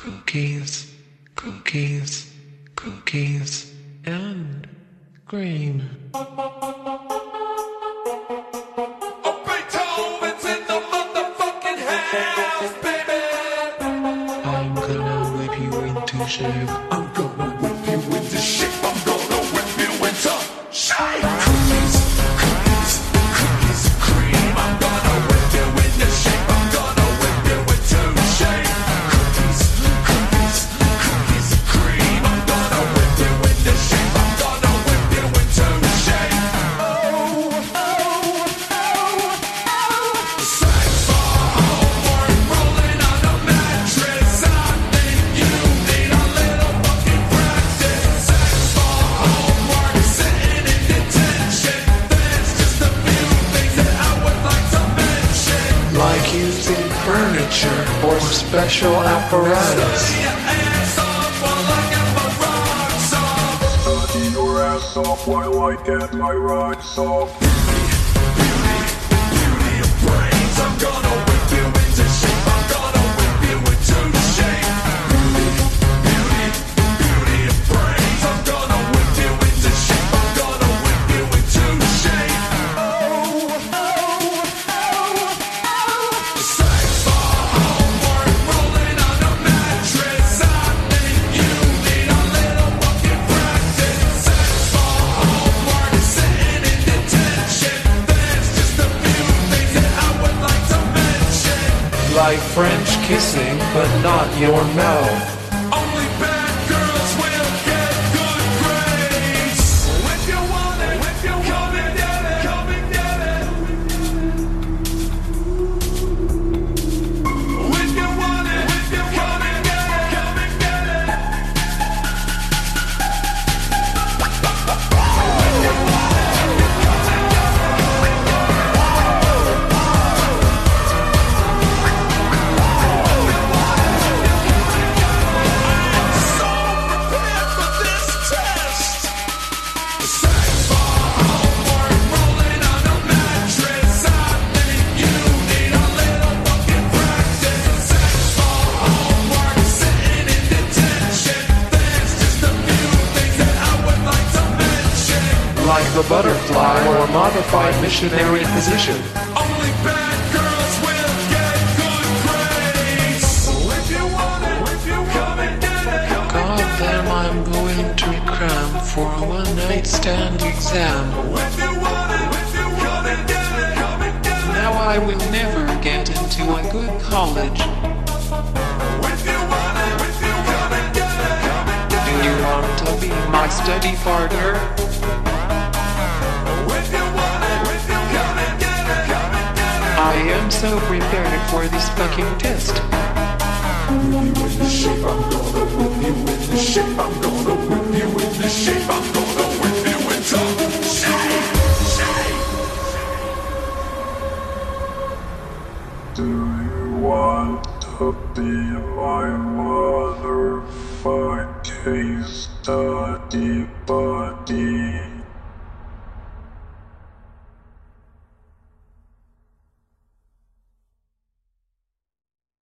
cookies, cookies, cookies, and cream. Beethoven's in the motherfucking house, baby. I'm gonna whip you into shape. I'm gonna whip you into shape. I'm gonna whip you into shape. Cookies, cookies, cookies, cream. I'm gonna whip you into shape. I'm gonna whip you into shape. Cookies, cookies, cookies, cream. I'm gonna whip you into shape. I'm gonna whip you into shape. Oh, oh, oh, oh. Sex for homework, rolling on a mattress. I think you need a little fucking practice. Sex for homework, sitting in detention. There's just a few things that I would like to mention. Like using furniture or special apparatus. Study your ass off while I get my rocks off. Study your ass off while I get my rocks off. Beauty of brains. I'm gonna whip you into shape. I'm gonna whip you into shape. Beauty of brains. I'm gonna whip you into shape. I'm gonna whip you into shape. Oh, oh, oh, oh. Sex for homework, rolling on a mattress. I think you need a little fucking practice. Sex for homework, sitting in detention. There's just a few things that I would like to mention. Like French kissing, but not your mouth. Only bad girls will get good grades. If you want it, if you come and get it, come and get it. If you want it, if you come and get it, come and get it. So prepared for this test. Sex for homework, rolling on a mattress. I think you need a little fucking practice. Sex for homework, sitting in detention. There's just a few things that I would like to mention. Like the butterfly or modified missionary position. Only bad girls will get good grades. If you want it, if you come and get it, come and God get it. damn, I'm going to cram for a one-night stand exam. If you want it, if you come and get it, come and get it. Now I will never get into a good college. If you want it, if you come and get it, come and get Do you want to be my study partner? it. If you want it, if you come and get it, come and get it. I am so prepared for this fucking test. Whip you into shape, I'm gonna whip you into shape. I'm gonna whip you into shape. I'm gonna whip you into shape. Do you want to be my motherfucking study buddy?